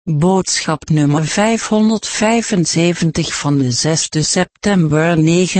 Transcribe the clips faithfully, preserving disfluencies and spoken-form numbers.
Boodschap nummer vijfhonderdvijfenzeventig van de zesde september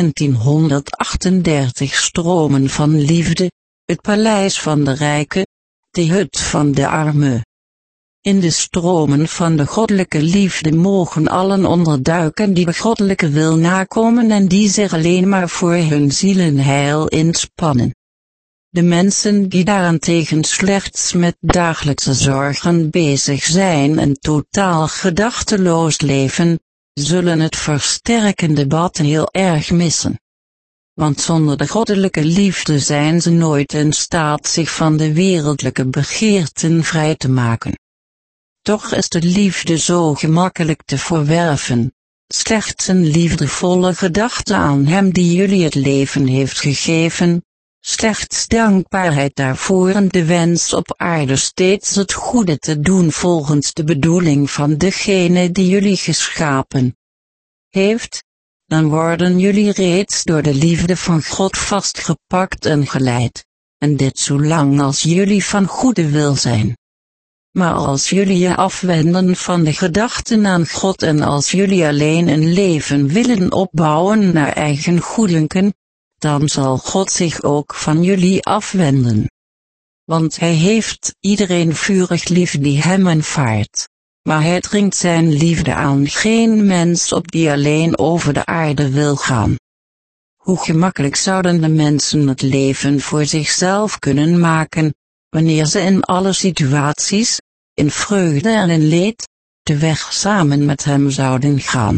negentienhonderdachtendertig. Stromen van liefde, het paleis van de rijken, de hut van de armen. In de stromen van de goddelijke liefde mogen allen onderduiken die de goddelijke wil nakomen en die zich alleen maar voor hun zielenheil inspannen. De mensen die daarentegen slechts met dagelijkse zorgen bezig zijn en totaal gedachteloos leven, zullen het versterkende bad heel erg missen. Want zonder de goddelijke liefde zijn ze nooit in staat zich van de wereldlijke begeerten vrij te maken. Toch is de liefde zo gemakkelijk te verwerven. Slechts een liefdevolle gedachte aan Hem die jullie het leven heeft gegeven, slechts dankbaarheid daarvoor en de wens op aarde steeds het goede te doen volgens de bedoeling van degene die jullie geschapen heeft, dan worden jullie reeds door de liefde van God vastgepakt en geleid, en dit zolang als jullie van goede wil zijn. Maar als jullie je afwenden van de gedachten aan God en als jullie alleen een leven willen opbouwen naar eigen goeddenken, dan zal God zich ook van jullie afwenden. Want Hij heeft iedereen vurig lief die Hem aanvaardt, maar Hij dringt zijn liefde aan geen mens op die alleen over de aarde wil gaan. Hoe gemakkelijk zouden de mensen het leven voor zichzelf kunnen maken, wanneer ze in alle situaties, in vreugde en in leed, de weg samen met Hem zouden gaan.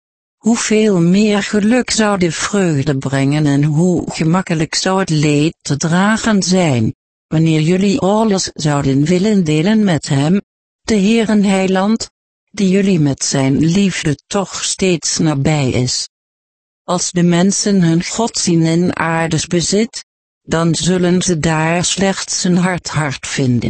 Hoeveel meer geluk zou de vreugde brengen en hoe gemakkelijk zou het leed te dragen zijn, wanneer jullie alles zouden willen delen met Hem, de Heeren Heiland, die jullie met zijn liefde toch steeds nabij is. Als de mensen hun God zien in aardes bezit, dan zullen ze daar slechts een hard hart vinden.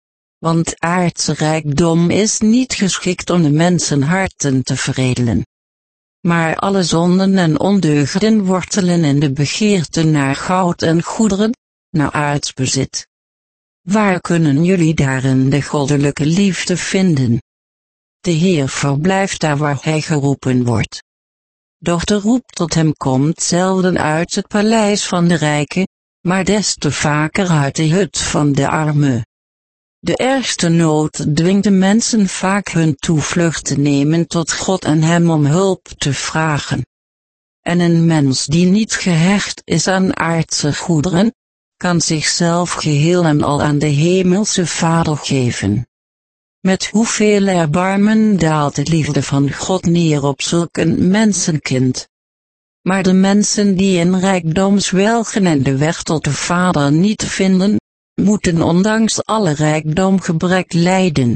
Want aardse rijkdom is niet geschikt om de mensenharten te veredelen. Maar alle zonden en ondeugden wortelen in de begeerte naar goud en goederen, naar aards bezit. Waar kunnen jullie daarin de goddelijke liefde vinden? De Heer verblijft daar waar Hij geroepen wordt. Doch de roep tot Hem komt zelden uit het paleis van de rijken, maar des te vaker uit de hut van de armen. De ergste nood dwingt de mensen vaak hun toevlucht te nemen tot God en Hem om hulp te vragen. En een mens die niet gehecht is aan aardse goederen, kan zichzelf geheel en al aan de hemelse Vader geven. Met hoeveel erbarmen daalt de liefde van God neer op zulk een mensenkind. Maar de mensen die in rijkdom zwelgen en de weg tot de Vader niet vinden, moeten ondanks alle rijkdom gebrek lijden.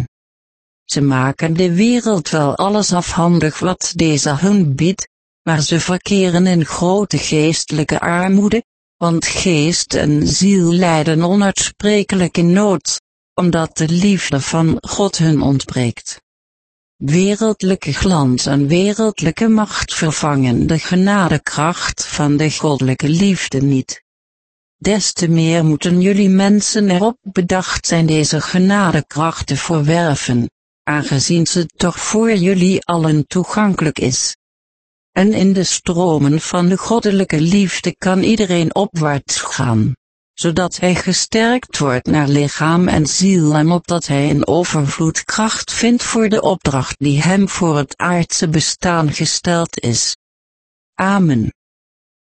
Ze maken de wereld wel alles afhandig wat deze hun biedt, maar ze verkeren in grote geestelijke armoede, want geest en ziel lijden onuitsprekelijke nood, omdat de liefde van God hun ontbreekt. Wereldlijke glans en wereldlijke macht vervangen de genadekracht van de goddelijke liefde niet. Des te meer moeten jullie mensen erop bedacht zijn deze genadekracht te verwerven, aangezien ze toch voor jullie allen toegankelijk is. En in de stromen van de goddelijke liefde kan iedereen opwaarts gaan, zodat hij gesterkt wordt naar lichaam en ziel en opdat hij in overvloed kracht vindt voor de opdracht die hem voor het aardse bestaan gesteld is. Amen.